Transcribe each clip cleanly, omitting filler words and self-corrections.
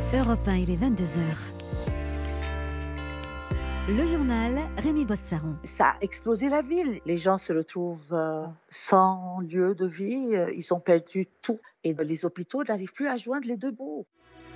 Europe 1, il est 22h. Le journal, Rémi Bossaron. Ça a explosé la ville. Les gens se retrouvent sans lieu de vie. Ils ont perdu tout. Et les hôpitaux n'arrivent plus à joindre les deux bouts.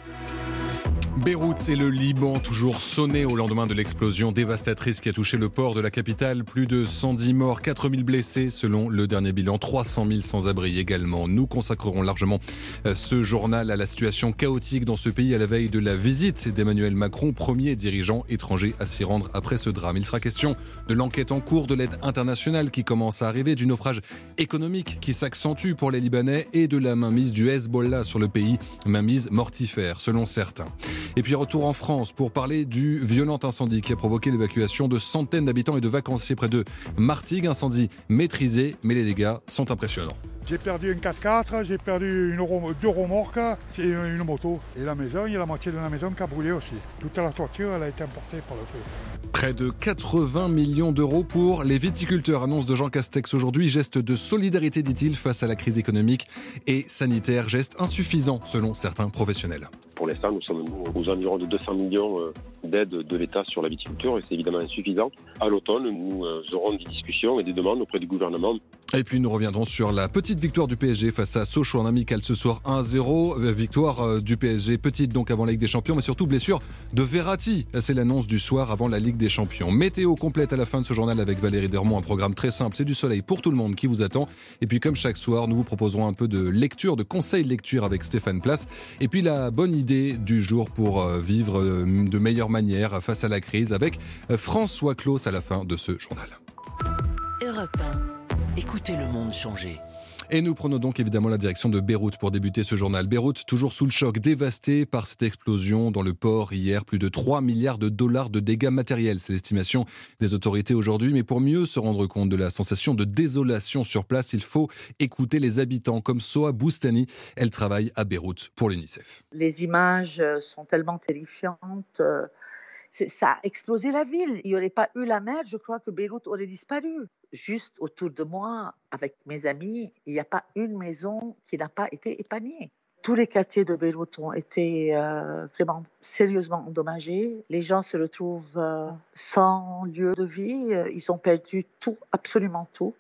Beyrouth et le Liban, toujours sonnés au lendemain de l'explosion dévastatrice qui a touché le port de la capitale. Plus de 110 morts, 4000 blessés selon le dernier bilan, 300 000 sans-abri également. Nous consacrerons largement ce journal à la situation chaotique dans ce pays à la veille de la visite d'Emmanuel Macron, premier dirigeant étranger à s'y rendre après ce drame. Il sera question de l'enquête en cours, de l'aide internationale qui commence à arriver, du naufrage économique qui s'accentue pour les Libanais et de la mainmise du Hezbollah sur le pays, mainmise mortifère selon certains. Et puis retour en France pour parler du violent incendie qui a provoqué l'évacuation de centaines d'habitants et de vacanciers près de Martigues. Incendie maîtrisé, mais les dégâts sont impressionnants. J'ai perdu une 4x4, j'ai perdu deux remorques et une moto. Et la maison, il y a la moitié de la maison qui a brûlé aussi. Toute la toiture, elle a été emportée par le feu. Près de 80 millions d'euros pour les viticulteurs, annonce de Jean Castex aujourd'hui. Geste de solidarité, dit-il, face à la crise économique et sanitaire. Geste insuffisant selon certains professionnels. Pour l'instant, nous sommes aux environs de 200 millions d'aides de l'État sur la viticulture et c'est évidemment insuffisant. À l'automne, nous aurons des discussions et des demandes auprès du gouvernement. Et puis nous reviendrons sur la petite victoire du PSG face à Sochaux en amical ce soir 1-0. Victoire du PSG, petite donc avant la Ligue des Champions, mais surtout blessure de Verratti. C'est l'annonce du soir avant la Ligue des Champions. Météo complète à la fin de ce journal avec Valérie Dermont. Un programme très simple, c'est du soleil pour tout le monde qui vous attend. Et puis comme chaque soir, nous vous proposerons un peu de lecture, de conseils de lecture avec Stéphane Place. Et puis la bonne idée du jour pour vivre de meilleure manière face à la crise avec François Claus à la fin de ce journal. Europe 1. Écoutez le monde changer. Et nous prenons donc évidemment la direction de Beyrouth pour débuter ce journal. Beyrouth, toujours sous le choc, dévasté par cette explosion dans le port hier. Plus de 3 milliards de dollars de dégâts matériels. C'est l'estimation des autorités aujourd'hui. Mais pour mieux se rendre compte de la sensation de désolation sur place, il faut écouter les habitants comme Soha Boustani. Elle travaille à Beyrouth pour l'UNICEF. Les images sont tellement terrifiantes. Ça a explosé la ville. Il n'y aurait pas eu la mer, je crois que Beyrouth aurait disparu. Juste autour de moi, avec mes amis, il n'y a pas une maison qui n'a pas été épargnée. Tous les quartiers de Beyrouth ont été vraiment sérieusement endommagés. Les gens se retrouvent sans lieu de vie. Ils ont perdu tout, absolument tout.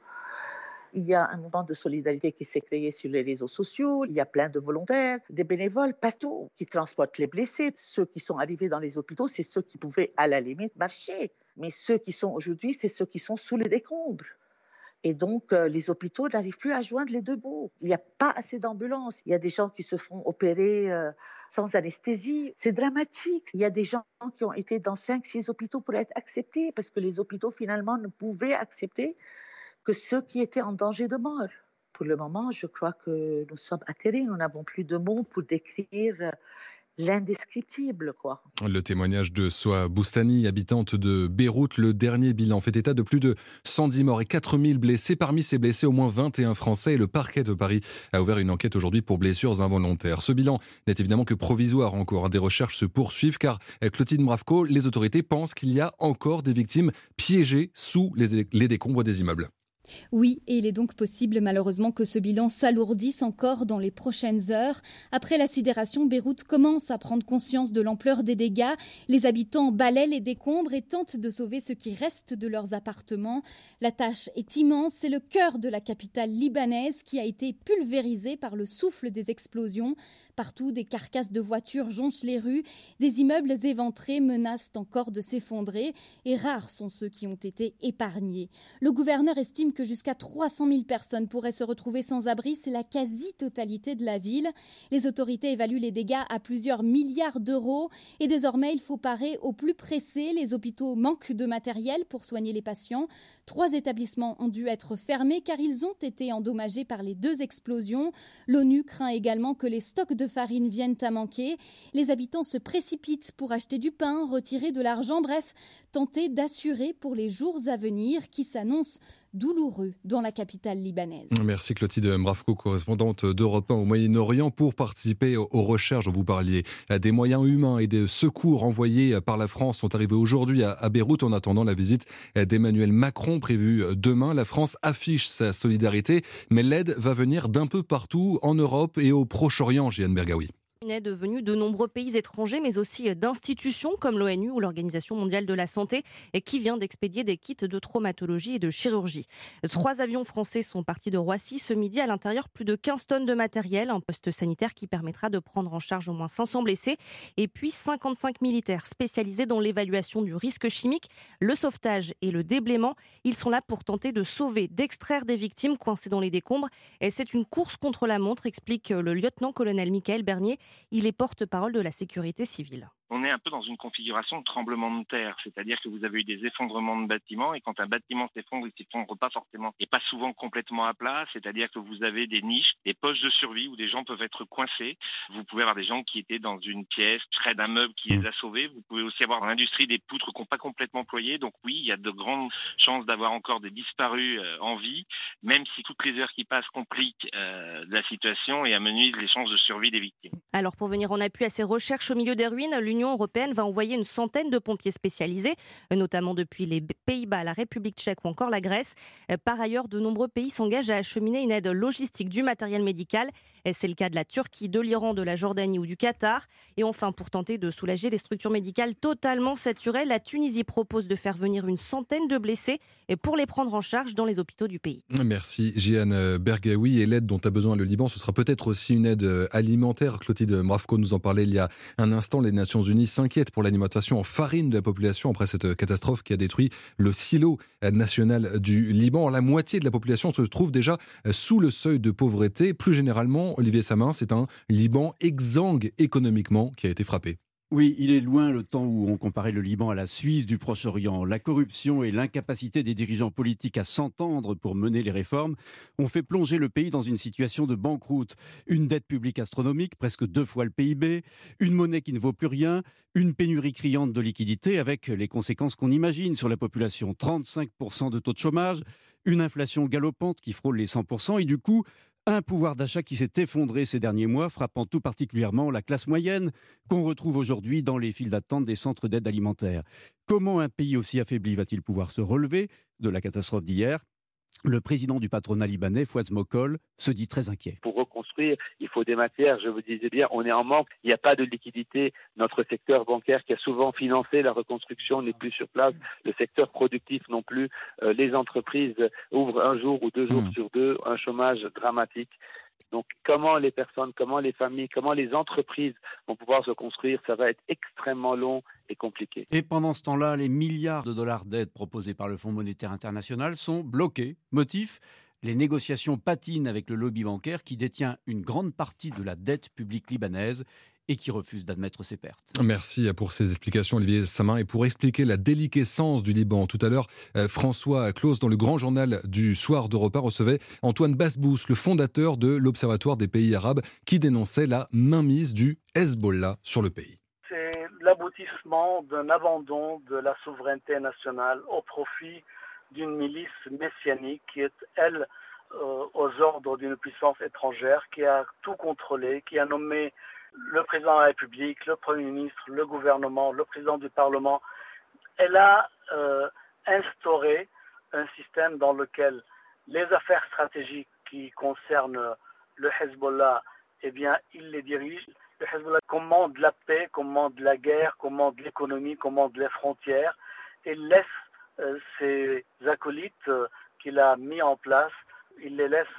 Il y a un mouvement de solidarité qui s'est créé sur les réseaux sociaux. Il y a plein de volontaires, des bénévoles partout qui transportent les blessés. Ceux qui sont arrivés dans les hôpitaux, c'est ceux qui pouvaient à la limite marcher. Mais ceux qui sont aujourd'hui, c'est ceux qui sont sous les décombres. Et donc, les hôpitaux n'arrivent plus à joindre les deux bouts. Il n'y a pas assez d'ambulances. Il y a des gens qui se font opérer sans anesthésie. C'est dramatique. Il y a des gens qui ont été dans 5-6 hôpitaux pour être acceptés parce que les hôpitaux, finalement, ne pouvaient accepter que ceux qui étaient en danger de mort. Pour le moment, je crois que nous sommes atterrés. Nous n'avons plus de mots pour décrire l'indescriptible, quoi. Le témoignage de Soha Boustani, habitante de Beyrouth. Le dernier bilan fait état de plus de 110 morts et 4000 blessés. Parmi ces blessés, au moins 21 Français. Et le parquet de Paris a ouvert une enquête aujourd'hui pour blessures involontaires. Ce bilan n'est évidemment que provisoire encore. Des recherches se poursuivent car, Clotilde Mravko, les autorités pensent qu'il y a encore des victimes piégées sous les décombres des immeubles. Oui, et il est donc possible malheureusement que ce bilan s'alourdisse encore dans les prochaines heures. Après la sidération, Beyrouth commence à prendre conscience de l'ampleur des dégâts. Les habitants balaient les décombres et tentent de sauver ce qui reste de leurs appartements. La tâche est immense, c'est le cœur de la capitale libanaise qui a été pulvérisé par le souffle des explosions. Partout, des carcasses de voitures jonchent les rues, des immeubles éventrés menacent encore de s'effondrer et rares sont ceux qui ont été épargnés. Le gouverneur estime que jusqu'à 300 000 personnes pourraient se retrouver sans abri, c'est la quasi-totalité de la ville. Les autorités évaluent les dégâts à plusieurs milliards d'euros et désormais il faut parer au plus pressé. Les hôpitaux manquent de matériel pour soigner les patients. 3 établissements ont dû être fermés car ils ont été endommagés par les 2 explosions. L'ONU craint également que les stocks de farine viennent à manquer. Les habitants se précipitent pour acheter du pain, retirer de l'argent, bref, tenter d'assurer pour les jours à venir qui s'annoncent douloureux dans la capitale libanaise. Merci Clotilde Mravko, correspondante d'Europe 1 au Moyen-Orient, pour participer aux recherches dont vous parliez. Des moyens humains et des secours envoyés par la France sont arrivés aujourd'hui à Beyrouth en attendant la visite d'Emmanuel Macron prévue demain. La France affiche sa solidarité, mais l'aide va venir d'un peu partout en Europe et au Proche-Orient, Jeanne Bergaoui. une aide venue de nombreux pays étrangers, mais aussi d'institutions comme l'ONU ou l'Organisation mondiale de la santé, qui vient d'expédier des kits de traumatologie et de chirurgie. 3 avions français sont partis de Roissy ce midi. À l'intérieur, plus de 15 tonnes de matériel, un poste sanitaire qui permettra de prendre en charge au moins 500 blessés, et puis 55 militaires spécialisés dans l'évaluation du risque chimique, le sauvetage et le déblaiement. Ils sont là pour tenter de sauver, d'extraire des victimes coincées dans les décombres. Et c'est une course contre la montre, explique le lieutenant-colonel Michael Bernier. Il est porte-parole de la sécurité civile. On est un peu dans une configuration de tremblement de terre, c'est-à-dire que vous avez eu des effondrements de bâtiments, et quand un bâtiment s'effondre, il s'effondre pas forcément et pas souvent complètement à plat, c'est-à-dire que vous avez des niches, des poches de survie où des gens peuvent être coincés. Vous pouvez avoir des gens qui étaient dans une pièce près d'un meuble qui les a sauvés. Vous pouvez aussi avoir dans l'industrie des poutres qui n'ont pas complètement ployé. Donc oui, il y a de grandes chances d'avoir encore des disparus en vie, même si toutes les heures qui passent compliquent la situation et amenuisent les chances de survie des victimes. Alors pour venir en appui à ces recherches au milieu des ruines, l'Union européenne va envoyer une centaine de pompiers spécialisés, notamment depuis les Pays-Bas, la République tchèque ou encore la Grèce. Par ailleurs, de nombreux pays s'engagent à acheminer une aide logistique du matériel médical. C'est le cas de la Turquie, de l'Iran, de la Jordanie ou du Qatar. Et enfin, pour tenter de soulager les structures médicales totalement saturées, la Tunisie propose de faire venir une centaine de blessés pour les prendre en charge dans les hôpitaux du pays. Merci Jeanne Bergaoui. Et l'aide dont a besoin le Liban, ce sera peut-être aussi une aide alimentaire. Clotilde Mravko nous en parlait il y a un instant. Les Nations Unies s'inquiètent pour l'alimentation en farine de la population après cette catastrophe qui a détruit le silo national du Liban. La moitié de la population se trouve déjà sous le seuil de pauvreté. Plus généralement, Olivier Samin, c'est un Liban exsangue économiquement qui a été frappé. Oui, il est loin le temps où on comparait le Liban à la Suisse du Proche-Orient. La corruption et l'incapacité des dirigeants politiques à s'entendre pour mener les réformes ont fait plonger le pays dans une situation de banqueroute. Une dette publique astronomique, presque 2 fois le PIB, une monnaie qui ne vaut plus rien, une pénurie criante de liquidités avec les conséquences qu'on imagine sur la population. 35% de taux de chômage, une inflation galopante qui frôle les 100% et du coup, un pouvoir d'achat qui s'est effondré ces derniers mois, frappant tout particulièrement la classe moyenne qu'on retrouve aujourd'hui dans les files d'attente des centres d'aide alimentaire. Comment un pays aussi affaibli va-t-il pouvoir se relever de la catastrophe d'hier ? Le président du patronat libanais, Fouad Mokol, se dit très inquiet. Pour reconstruire, il faut des matières. Je vous disais bien, on est en manque. Il n'y a pas de liquidité. Notre secteur bancaire qui a souvent financé la reconstruction n'est plus sur place. Le secteur productif non plus. Les entreprises ouvrent 1 jour ou 2 jours sur 2. Un chômage dramatique. Donc, comment les personnes, comment les familles, comment les entreprises vont pouvoir se construire, ça va être extrêmement long et compliqué. Et pendant ce temps-là, les milliards de dollars d'aide proposés par le Fonds monétaire international sont bloqués. Motif ? Les négociations patinent avec le lobby bancaire qui détient une grande partie de la dette publique libanaise et qui refuse d'admettre ses pertes. Merci pour ces explications, Olivier Samin. Et pour expliquer la déliquescence du Liban, tout à l'heure, François Claus, dans le grand journal du soir d'Europe 1, recevait Antoine Basbous, le fondateur de l'Observatoire des pays arabes, qui dénonçait la mainmise du Hezbollah sur le pays. C'est l'aboutissement d'un abandon de la souveraineté nationale au profit d'une milice messianique qui est, elle, aux ordres d'une puissance étrangère, qui a tout contrôlé, qui a nommé le président de la République, le Premier ministre, le gouvernement, le président du Parlement. Elle a instauré un système dans lequel les affaires stratégiques qui concernent le Hezbollah, eh bien, il les dirige. Le Hezbollah commande la paix, commande la guerre, commande l'économie, commande les frontières et laisse ses acolytes qu'il a mis en place, il les laisse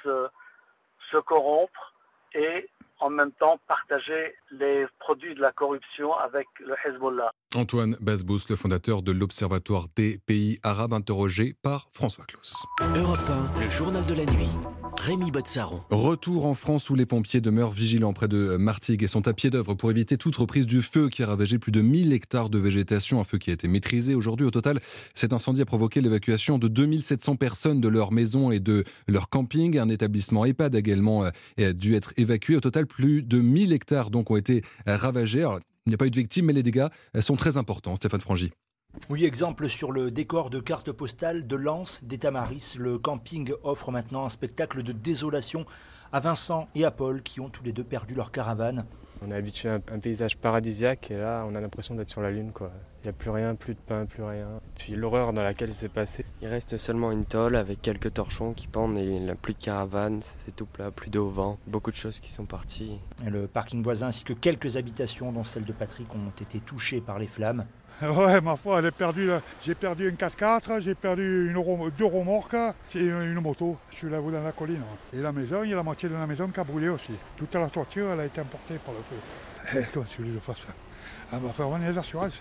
se corrompre et en même temps partager les produits de la corruption avec le Hezbollah. Antoine Basbous, le fondateur de l'Observatoire des pays arabes, interrogé par François Claus. Europe 1, le journal de la nuit. Rémi Botsaron. Retour en France où les pompiers demeurent vigilants près de Martigues et sont à pied d'œuvre pour éviter toute reprise du feu qui a ravagé plus de 1000 hectares de végétation. Un feu qui a été maîtrisé aujourd'hui. Au total, cet incendie a provoqué l'évacuation de 2700 personnes de leur maison et de leur camping. Un établissement EHPAD a également dû être évacué. Au total, plus de 1000 hectares donc ont été ravagés. Alors, il n'y a pas eu de victimes, mais les dégâts sont très importants. Stéphane Frangy. Oui, exemple sur le décor de carte postale de Lens, des Tamaris. Le camping offre maintenant un spectacle de désolation à Vincent et à Paul qui ont tous les deux perdu leur caravane. On est habitué à un paysage paradisiaque et là on a l'impression d'être sur la lune, quoi. Il n'y a plus rien, plus de pain, plus rien. Puis l'horreur dans laquelle c'est passé. Il reste seulement une tôle avec quelques torchons qui pendent et il n'y a plus de caravane, c'est tout plat, plus d'eau au vent. Beaucoup de choses qui sont parties. Le parking voisin ainsi que quelques habitations, dont celle de Patrick, ont été touchées par les flammes. Ouais, ma foi, j'ai perdu un 4x4, j'ai perdu deux remorques et une moto. Je suis là-haut dans la colline. Et la maison, il y a la moitié de la maison qui a brûlé aussi. Toute la toiture, elle a été emportée par le feu. Et comment tu veux que je fasse ça? On va faire venir les assurances.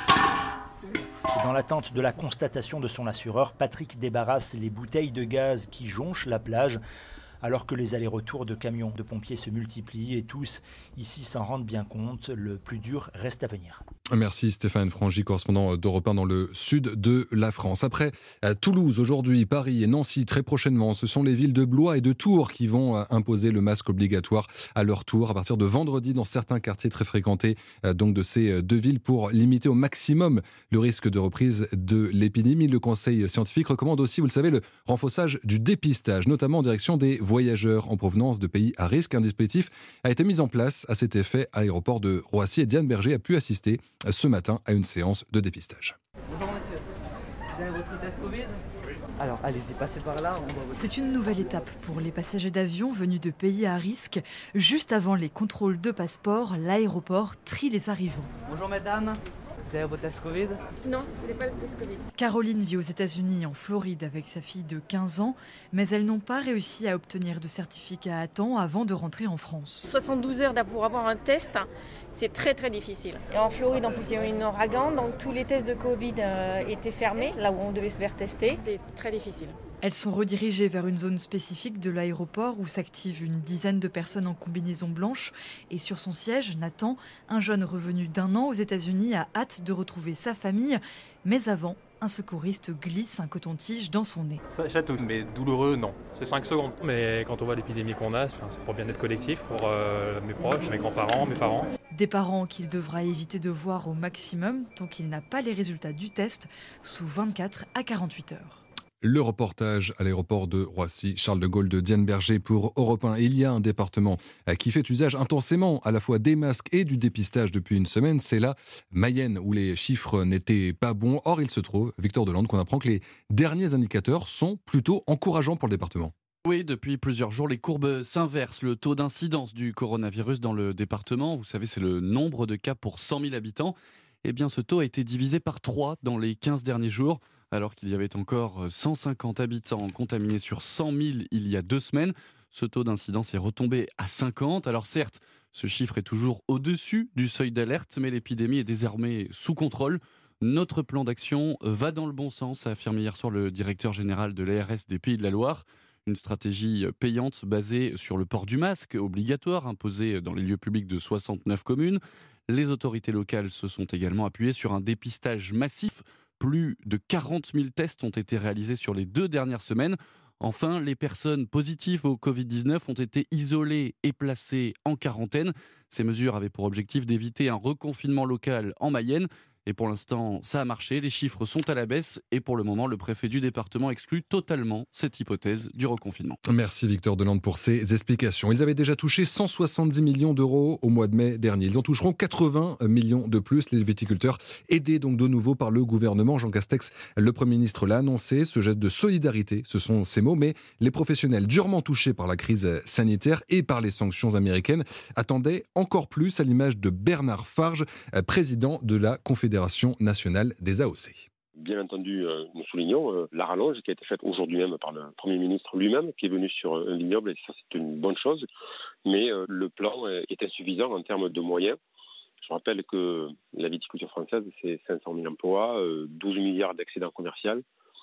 Dans l'attente de la constatation de son assureur, Patrick débarrasse les bouteilles de gaz qui jonchent la plage, alors que les allers-retours de camions de pompiers se multiplient et tous ici s'en rendent bien compte. Le plus dur reste à venir. Merci Stéphane Frangy, correspondant d'Europe 1 dans le sud de la France. Après Toulouse, aujourd'hui, Paris et Nancy, très prochainement, ce sont les villes de Blois et de Tours qui vont imposer le masque obligatoire à leur tour à partir de vendredi dans certains quartiers très fréquentés donc de ces deux villes pour limiter au maximum le risque de reprise de l'épidémie. Le Conseil scientifique recommande aussi, vous le savez, le renforçage du dépistage, notamment en direction des voyageurs en provenance de pays à risque. Un dispositif a été mis en place à cet effet à l'aéroport de Roissy et Diane Berger a pu assister ce matin à une séance de dépistage. Bonjour monsieur, vous avez votre test Covid ? Oui. Alors allez-y, passez par là. C'est une nouvelle étape pour les passagers d'avion venus de pays à risque. Juste avant les contrôles de passeport, l'aéroport trie les arrivants. Bonjour madame. Vous avez votre test Covid ? Non, je n'ai pas le test Covid. Caroline vit aux États-Unis, en Floride, avec sa fille de 15 ans, mais elles n'ont pas réussi à obtenir de certificat à temps avant de rentrer en France. 72 heures pour avoir un test, c'est très très difficile. Et en Floride, en plus, il y a eu un ouragan, donc tous les tests de Covid étaient fermés, là où on devait se faire tester. C'est très difficile. Elles sont redirigées vers une zone spécifique de l'aéroport où s'active une dizaine de personnes en combinaison blanche. Et sur son siège, Nathan, un jeune revenu d'1 an aux États-Unis, a hâte de retrouver sa famille. Mais avant, un secouriste glisse un coton-tige dans son nez. Ça chatouille, mais douloureux, non. C'est 5 secondes. Mais quand on voit l'épidémie qu'on a, c'est pour le bien-être collectif, pour mes proches, mes grands-parents, mes parents. Des parents qu'il devra éviter de voir au maximum tant qu'il n'a pas les résultats du test sous 24 à 48 heures. Le reportage à l'aéroport de Roissy, Charles de Gaulle de Diane Berger pour Europe 1. Il y a un département qui fait usage intensément à la fois des masques et du dépistage depuis une semaine. C'est la Mayenne où les chiffres n'étaient pas bons. Or, il se trouve, Victor Delande, qu'on apprend que les derniers indicateurs sont plutôt encourageants pour le département. Oui, depuis plusieurs jours, les courbes s'inversent. Le taux d'incidence du coronavirus dans le département, vous savez, c'est le nombre de cas pour 100 000 habitants. Eh bien, ce taux a été divisé par 3 dans les 15 derniers jours. Alors qu'il y avait encore 150 habitants contaminés sur 100 000 il y a 2 semaines. Ce taux d'incidence est retombé à 50. Alors certes, ce chiffre est toujours au-dessus du seuil d'alerte, mais l'épidémie est désormais sous contrôle. Notre plan d'action va dans le bon sens, a affirmé hier soir le directeur général de l'ARS des Pays de la Loire. Une stratégie payante basée sur le port du masque obligatoire imposé dans les lieux publics de 69 communes. Les autorités locales se sont également appuyées sur un dépistage massif. Plus de 40 000 tests ont été réalisés sur les 2 dernières semaines. Enfin, les personnes positives au Covid-19 ont été isolées et placées en quarantaine. Ces mesures avaient pour objectif d'éviter un reconfinement local en Mayenne. Et pour l'instant, ça a marché, les chiffres sont à la baisse et pour le moment, le préfet du département exclut totalement cette hypothèse du reconfinement. Merci Victor Delande pour ces explications. Ils avaient déjà touché 170 millions d'euros au mois de mai dernier. Ils en toucheront 80 millions de plus, les viticulteurs, aidés donc de nouveau par le gouvernement. Jean Castex, le Premier ministre, l'a annoncé, ce geste de solidarité, ce sont ces mots, mais les professionnels durement touchés par la crise sanitaire et par les sanctions américaines attendaient encore plus, à l'image de Bernard Farge, président de la Confédération nationale des AOC. Bien entendu, nous soulignons la rallonge qui a été faite aujourd'hui même par le Premier ministre lui-même, qui est venu sur un vignoble, et ça c'est une bonne chose, mais le plan est insuffisant en termes de moyens. Je rappelle que la viticulture française, c'est 500 000 emplois, 12 milliards d'excédents commerciaux,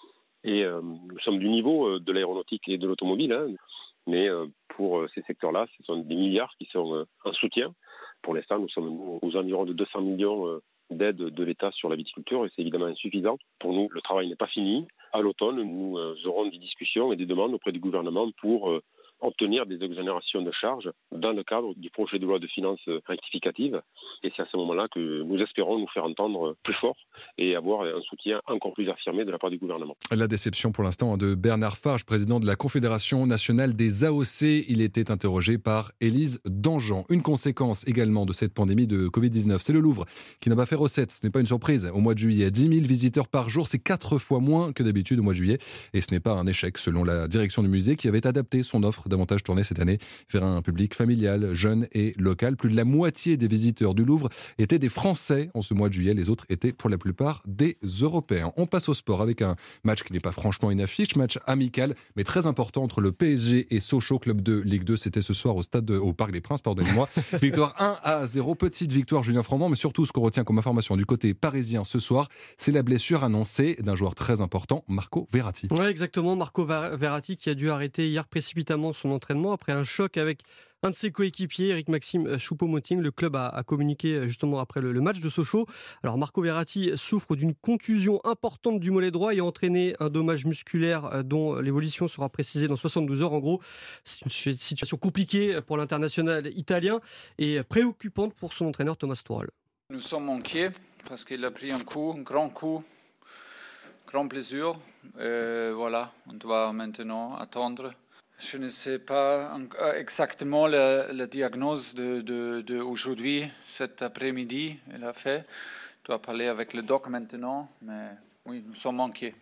et nous sommes du niveau de l'aéronautique et de l'automobile, mais pour ces secteurs-là, ce sont des milliards qui sont en soutien. Pour l'instant, nous sommes aux environs de 200 millions d'aide de l'État sur la viticulture et c'est évidemment insuffisant. Pour nous, le travail n'est pas fini. À l'automne, nous aurons des discussions et des demandes auprès du gouvernement pour obtenir des exonérations de charges dans le cadre du projet de loi de finances rectificative. Et c'est à ce moment-là que nous espérons nous faire entendre plus fort et avoir un soutien encore plus affirmé de la part du gouvernement. La déception pour l'instant de Bernard Farge, président de la Confédération nationale des AOC. Il était interrogé par Élise Dangean. Une conséquence également de cette pandémie de Covid-19, c'est le Louvre qui n'a pas fait recette. Ce n'est pas une surprise. Au mois de juillet, 10 000 visiteurs par jour, c'est 4 fois moins que d'habitude au mois de juillet. Et ce n'est pas un échec selon la direction du musée qui avait adapté son offre, davantage tournée cette année vers un public familial, jeune et local. Plus de la moitié des visiteurs du Louvre étaient des Français en ce mois de juillet. Les autres étaient pour la plupart des Européens. On passe au sport avec un match qui n'est pas franchement une affiche, match amical mais très important entre le PSG et Sochaux, club de Ligue 2. C'était ce soir au Parc des Princes, pardonnez-moi. Victoire 1-0, petite victoire Julien Froment, mais surtout ce qu'on retient comme information du côté parisien ce soir, c'est la blessure annoncée d'un joueur très important, Marco Verratti. Oui, exactement, Marco Verratti qui a dû arrêter hier précipitamment son entraînement après un choc avec un de ses coéquipiers, Éric-Maxime Choupo-Moting. Le club a communiqué justement après le match de Sochaux. Alors Marco Verratti souffre d'une contusion importante du mollet droit et a entraîné un dommage musculaire dont l'évolution sera précisée dans 72 heures. En gros, c'est une situation compliquée pour l'international italien et préoccupante pour son entraîneur Thomas Tuchel. Nous sommes inquiets parce qu'il a pris un grand blessure. Voilà, on doit maintenant attendre. Je ne sais pas exactement la diagnose d'aujourd'hui, cet après-midi. Il a fait. Je dois parler avec le doc maintenant, mais oui, nous sommes inquiets.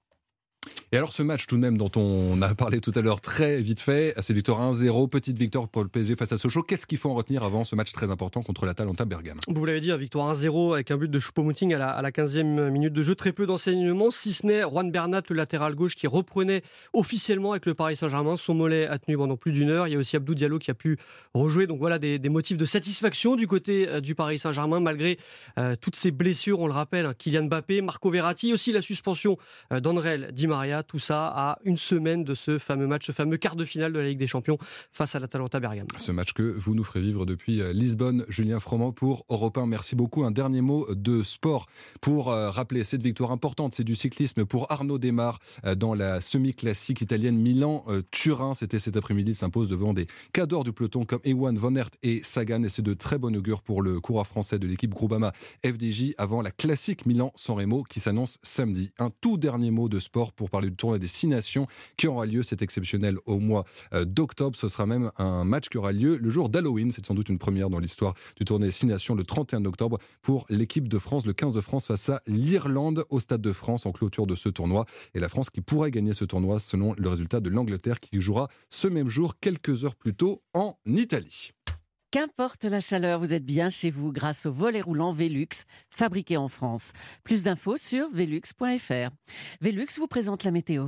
Et alors ce match tout de même dont on a parlé tout à l'heure très vite fait, c'est victoire 1-0, petite victoire pour le PSG face à Sochaux. Qu'est-ce qu'il faut en retenir avant ce match très important contre l'Atalanta Bergame ? Vous l'avez dit, victoire 1-0 avec un but de Choupo-Moting à la 15e minute de jeu. Très peu d'enseignements, si ce n'est Juan Bernat, le latéral gauche, qui reprenait officiellement avec le Paris Saint-Germain. Son mollet a tenu pendant plus d'une heure. Il y a aussi Abdou Diallo qui a pu rejouer. Donc voilà des motifs de satisfaction du côté du Paris Saint-Germain malgré toutes ces blessures, on le rappelle, Kylian Mbappé, Marco Verratti, aussi la suspension d'André Di Maria. Tout ça à une semaine de ce fameux match, ce fameux quart de finale de la Ligue des Champions face à l'Atalanta Bergame. Ce match que vous nous ferez vivre depuis Lisbonne, Julien Froment pour Europe 1. Merci beaucoup. Un dernier mot de sport pour rappeler cette victoire importante. C'est du cyclisme pour Arnaud Démare dans la semi-classique italienne Milan-Turin. C'était cet après-midi. Il s'impose devant des cadors du peloton comme Ewan Van Aert et Sagan. Et c'est de très bon augure pour le coureur français de l'équipe Groupama FDJ avant la classique Milan-San Remo qui s'annonce samedi. Un tout dernier mot de sport pour parler du tournoi des 6 nations qui aura lieu, c'est exceptionnel, au mois d'octobre. Ce sera même un match qui aura lieu le jour d'Halloween. C'est sans doute une première dans l'histoire du tournoi des 6 nations le 31 octobre pour l'équipe de France, le 15 de France face à l'Irlande au Stade de France en clôture de ce tournoi. Et la France qui pourrait gagner ce tournoi selon le résultat de l'Angleterre qui jouera ce même jour, quelques heures plus tôt, en Italie. Qu'importe la chaleur, vous êtes bien chez vous grâce au volet roulant Velux, fabriqué en France. Plus d'infos sur velux.fr. Velux vous présente la météo.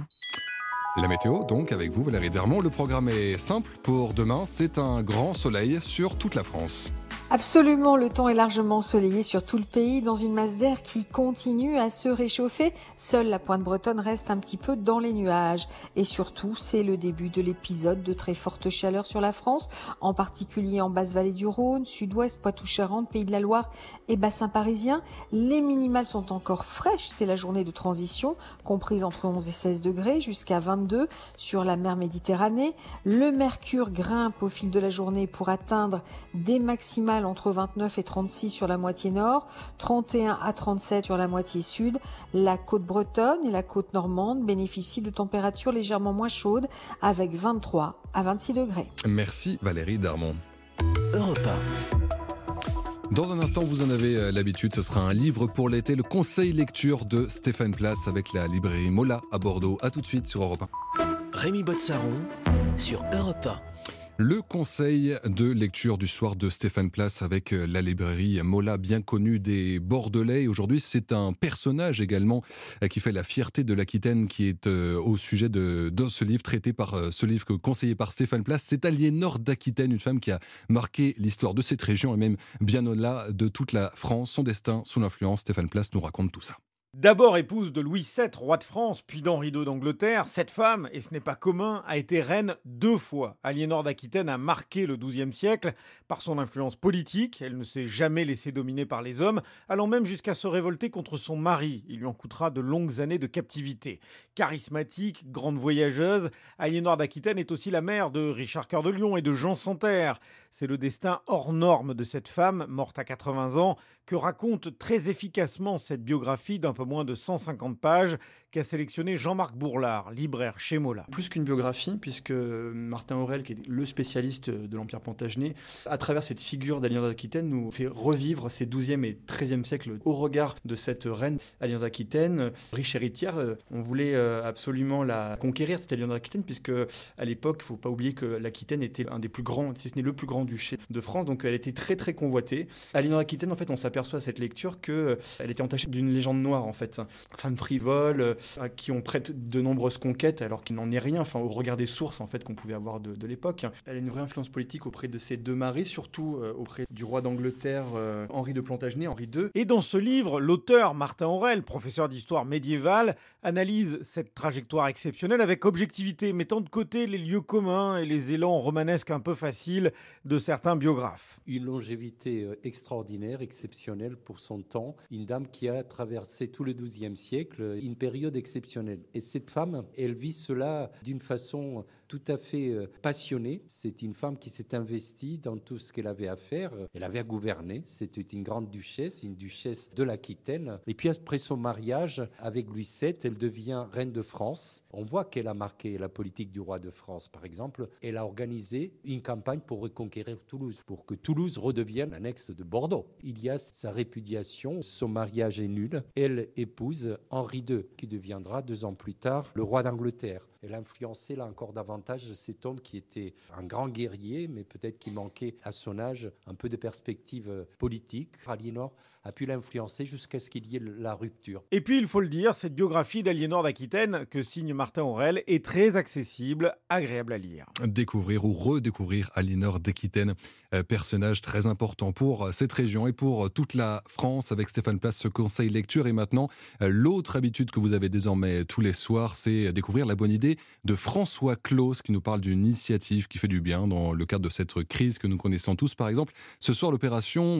La météo, donc, avec vous, Valérie Dermont. Le programme est simple pour demain. C'est un grand soleil sur toute la France. Absolument, le temps est largement ensoleillé sur tout le pays dans une masse d'air qui continue à se réchauffer. Seule la pointe bretonne reste un petit peu dans les nuages. Et surtout, c'est le début de l'épisode de très forte chaleur sur la France, en particulier en basse vallée du Rhône, sud-ouest, Poitou-Charentes, Pays de la Loire et bassin parisien. Les minimales sont encore fraîches, c'est la journée de transition, comprise entre 11 et 16 degrés jusqu'à 22 sur la mer Méditerranée. Le mercure grimpe au fil de la journée pour atteindre des maximales entre 29 et 36 sur la moitié nord, 31 à 37 sur la moitié sud. La côte bretonne et la côte normande bénéficient de températures légèrement moins chaudes avec 23 à 26 degrés. Merci Valérie Darmon. Europe 1. Dans un instant, vous en avez l'habitude, ce sera un livre pour l'été, le conseil lecture de Stéphane Place avec la librairie Mola à Bordeaux. A tout de suite sur Europe 1. Rémi Botsaron sur Europe 1. Le conseil de lecture du soir de Stéphane Place avec la librairie Mola, bien connue des Bordelais. Aujourd'hui, c'est un personnage également qui fait la fierté de l'Aquitaine, qui est au sujet de ce livre, traité par ce livre conseillé par Stéphane Place. C'est Aliénor d'Aquitaine, une femme qui a marqué l'histoire de cette région et même bien au-delà de toute la France. Son destin sous l'influence, Stéphane Place nous raconte tout ça. D'abord épouse de Louis VII, roi de France, puis d'Henri II d'Angleterre, cette femme, et ce n'est pas commun, a été reine 2 fois. Aliénor d'Aquitaine a marqué le XIIe siècle par son influence politique. Elle ne s'est jamais laissée dominer par les hommes, allant même jusqu'à se révolter contre son mari. Il lui en coûtera de longues années de captivité. Charismatique, grande voyageuse, Aliénor d'Aquitaine est aussi la mère de Richard Cœur de Lion et de Jean Santerre. C'est le destin hors norme de cette femme, morte à 80 ans, que raconte très efficacement cette biographie d'un peu moins de 150 pages qu'a sélectionné Jean-Marc Bourlard, libraire chez Mola. Plus qu'une biographie, puisque Martin Aurel, qui est le spécialiste de l'Empire plantagenet, à travers cette figure d'Aliénor d'Aquitaine, nous fait revivre ces 12e et 13e siècles au regard de cette reine Aliénor d'Aquitaine, riche héritière. On voulait absolument la conquérir, cette Aliénor d'Aquitaine, puisque à l'époque, il ne faut pas oublier que l'Aquitaine était un des plus grands, si ce n'est le plus grand duché de France, donc elle était très très convoitée. Aliénor d'Aquitaine, en fait, on s'aperçoit à cette lecture qu'elle était entachée d'une légende noire, en fait. Femme frivole, à qui on prête de nombreuses conquêtes, alors qu'il n'en est rien, au regard des sources en fait, qu'on pouvait avoir de l'époque. Elle a une vraie influence politique auprès de ses 2 maris, surtout auprès du roi d'Angleterre, Henri de Plantagenet, Henri II. Et dans ce livre, l'auteur Martin Aurel, professeur d'histoire médiévale, analyse cette trajectoire exceptionnelle avec objectivité, mettant de côté les lieux communs et les élans romanesques un peu faciles de certains biographes. Une longévité extraordinaire, exceptionnelle pour son temps. Une dame qui a traversé tout le XIIe siècle, une période exceptionnelle. Et cette femme, elle vit cela d'une façon tout à fait passionnée. C'est une femme qui s'est investie dans tout ce qu'elle avait à faire. Elle avait à gouverner. C'était une grande duchesse, une duchesse de l'Aquitaine. Et puis après son mariage avec Louis VII, elle devient reine de France. On voit qu'elle a marqué la politique du roi de France, par exemple. Elle a organisé une campagne pour reconquérir Toulouse, pour que Toulouse redevienne l'annexe de Bordeaux. Il y a sa répudiation, son mariage est nul. Elle épouse Henri II, qui deviendra 2 ans plus tard le roi d'Angleterre. Elle a influencé là encore davantage cet homme qui était un grand guerrier, mais peut-être qui manquait à son âge un peu de perspective politique. Aliénor a pu l'influencer jusqu'à ce qu'il y ait la rupture. Et puis, il faut le dire, cette biographie d'Aliénor d'Aquitaine que signe Martin Aurel est très accessible, agréable à lire. Découvrir ou redécouvrir Aliénor d'Aquitaine, personnage très important pour cette région et pour toute la France. Avec Stéphane Place, ce conseil lecture. Et maintenant, l'autre habitude que vous avez désormais tous les soirs, c'est découvrir la bonne idée de François Claus, qui nous parle d'une initiative qui fait du bien dans le cadre de cette crise que nous connaissons tous. Par exemple, ce soir, l'opération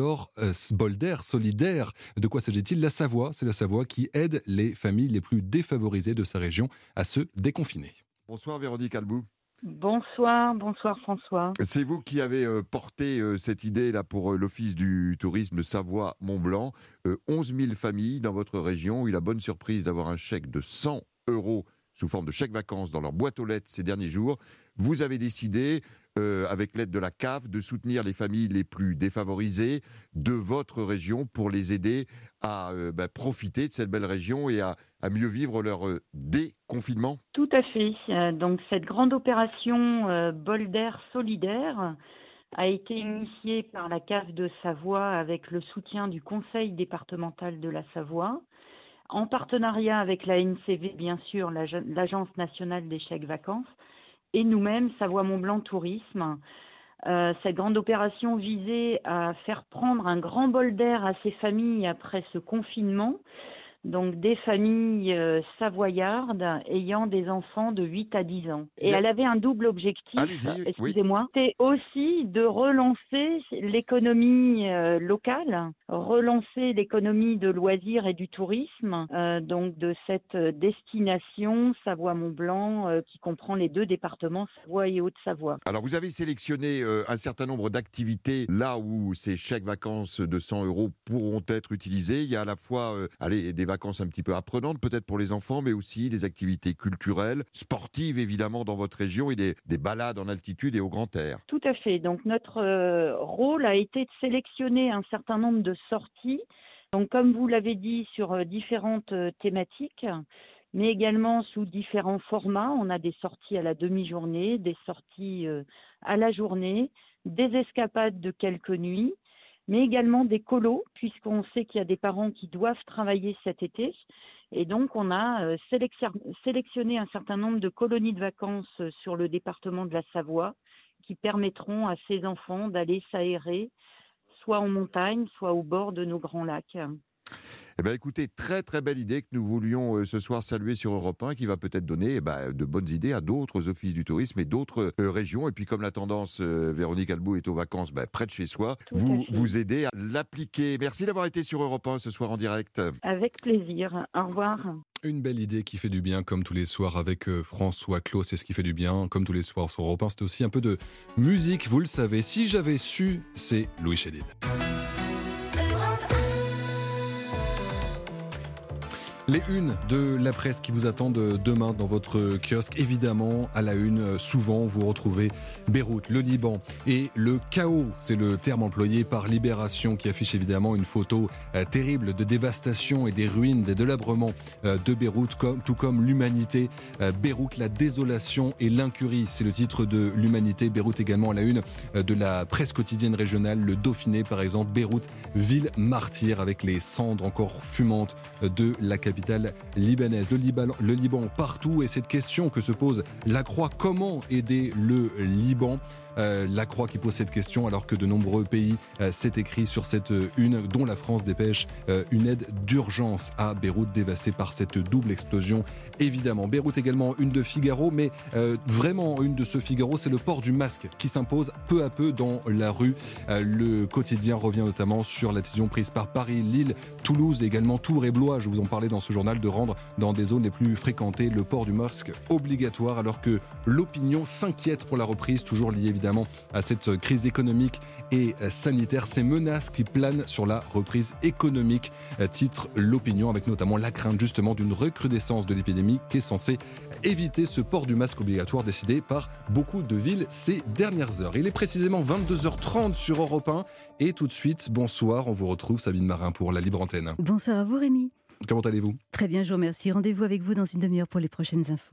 Bolder solidaire. De quoi s'agit-il? La Savoie, c'est la Savoie qui aide les familles les plus défavorisées de sa région à se déconfiner. Bonsoir Véronique Albou. Bonsoir François. C'est vous qui avez porté cette idée là pour l'Office du tourisme Savoie-Mont-Blanc. 11 000 familles dans votre région ont eu la bonne surprise d'avoir un chèque de 100 € sous forme de chèque vacances dans leur boîte aux lettres ces derniers jours. Vous avez décidé, avec l'aide de la CAF, de soutenir les familles les plus défavorisées de votre région pour les aider à profiter de cette belle région et à mieux vivre leur déconfinement. Tout à fait. Donc cette grande opération Bolder solidaire a été initiée par la CAF de Savoie avec le soutien du Conseil départemental de la Savoie, en partenariat avec la NCV, bien sûr, l'Agence nationale des chèques vacances, et nous-mêmes, Savoie-Mont-Blanc Tourisme. Cette grande opération visait à faire prendre un grand bol d'air à ces familles après ce confinement, donc des familles savoyardes ayant des enfants de 8 à 10 ans. Et elle avait un double objectif, excusez-moi, c'était aussi de relancer l'économie locale, relancer l'économie de loisirs et du tourisme, donc de cette destination Savoie-Mont-Blanc qui comprend les 2 départements, Savoie et Haute-Savoie. Alors vous avez sélectionné un certain nombre d'activités là où ces chèques vacances de 100 € pourront être utilisés. Il y a à la fois des vacances un petit peu apprenantes peut-être pour les enfants, mais aussi des activités culturelles, sportives évidemment dans votre région et des balades en altitude et au grand air. Tout à fait. Donc notre rôle a été de sélectionner un certain nombre de sorties, donc comme vous l'avez dit, sur différentes thématiques, mais également sous différents formats. On a des sorties à la demi-journée, des sorties à la journée, des escapades de quelques nuits, mais également des colos, puisqu'on sait qu'il y a des parents qui doivent travailler cet été. Et donc, on a sélectionné un certain nombre de colonies de vacances sur le département de la Savoie qui permettront à ces enfants d'aller s'aérer, soit en montagne, soit au bord de nos grands lacs. Eh bien, écoutez, très très belle idée que nous voulions ce soir saluer sur Europe 1, qui va peut-être donner de bonnes idées à d'autres offices du tourisme et d'autres régions. Et puis comme la tendance, Véronique Albou est aux vacances près de chez soi, vous aidez à l'appliquer. Merci d'avoir été sur Europe 1 ce soir en direct. Avec plaisir. Au revoir. Une belle idée qui fait du bien, comme tous les soirs avec François Claus, c'est ce qui fait du bien, comme tous les soirs sur Europe 1. C'est aussi un peu de musique, vous le savez. Si j'avais su, c'est Louis Chédid. Les unes de la presse qui vous attendent demain dans votre kiosque. Évidemment, à la une, souvent, vous retrouvez Beyrouth, le Liban et le chaos. C'est le terme employé par Libération qui affiche évidemment une photo terrible de dévastation et des ruines, des délabrements de Beyrouth, tout comme l'humanité. Beyrouth, la désolation et l'incurie, c'est le titre de l'humanité. Beyrouth également à la une de la presse quotidienne régionale, le Dauphiné par exemple. Beyrouth, ville martyre avec les cendres encore fumantes de la capitale libanaise. Le Liban partout, et cette question que se pose la Croix, comment aider le Liban ? La Croix qui pose cette question alors que de nombreux pays s'est écrit sur cette une, dont la France dépêche une aide d'urgence à Beyrouth dévastée par cette double explosion. Évidemment, Beyrouth également une de Figaro, mais vraiment une de ce Figaro, c'est le port du masque qui s'impose peu à peu dans la rue. Le quotidien revient notamment sur la décision prise par Paris, Lille, Toulouse, également Tours et Blois. Je vous en parlais dans ce journal, de rendre dans des zones les plus fréquentées le port du masque obligatoire, alors que l'opinion s'inquiète pour la reprise, toujours liée évidemment à cette crise économique et sanitaire, ces menaces qui planent sur la reprise économique, titre l'opinion, avec notamment la crainte justement d'une recrudescence de l'épidémie qui est censée éviter ce port du masque obligatoire décidé par beaucoup de villes ces dernières heures. Il est précisément 22h30 sur Europe 1 et tout de suite, bonsoir, on vous retrouve Sabine Marin pour la Libre Antenne. Bonsoir à vous Rémi. Comment allez-vous ? Très bien, je vous remercie. Rendez-vous avec vous dans une demi-heure pour les prochaines infos.